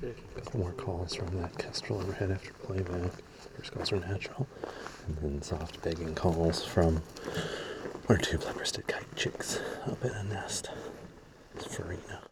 A couple more calls from that kestrel overhead after playback. First calls are natural. And then soft begging calls from our two black-breasted kite chicks up in a nest. It's Farina.